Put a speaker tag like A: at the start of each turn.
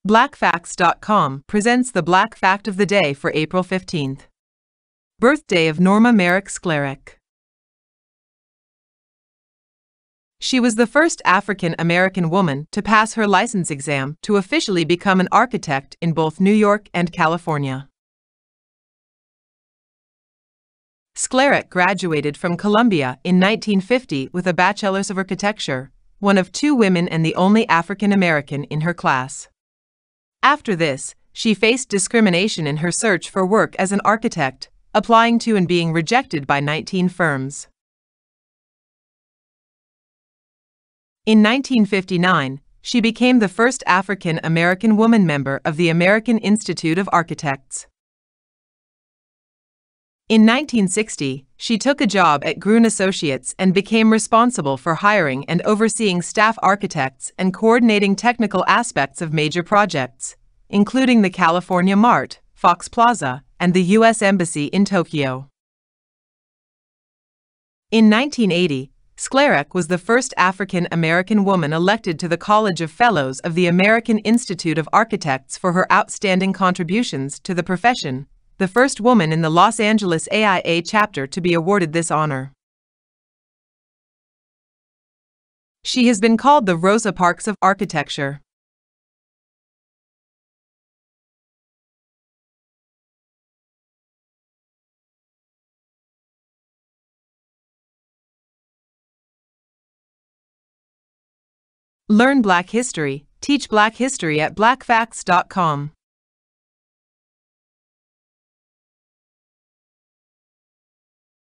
A: BlackFacts.com presents the Black Fact of the Day for April 15th. Birthday of Norma Merrick-Sklarek. She was the first African-American woman to pass her license exam to officially become an architect in both New York and California. Sklarek graduated from Columbia in 1950 with a Bachelor's of Architecture, one of two women and the only African-American in her class. After this, she faced discrimination in her search for work as an architect, applying to and being rejected by 19 firms. In 1959, she became the first African-American woman member of the American Institute of Architects. In 1960, she took a job at Gruen Associates and became responsible for hiring and overseeing staff architects and coordinating technical aspects of major projects, including the California Mart, Fox Plaza, and the U.S. Embassy in Tokyo. In 1980, Sklarek was the first African-American woman elected to the College of Fellows of the American Institute of Architects for her outstanding contributions to the profession, the first woman in the Los Angeles AIA chapter to be awarded this honor. She has been called the Rosa Parks of architecture. Learn Black history, teach Black history at BlackFacts.com.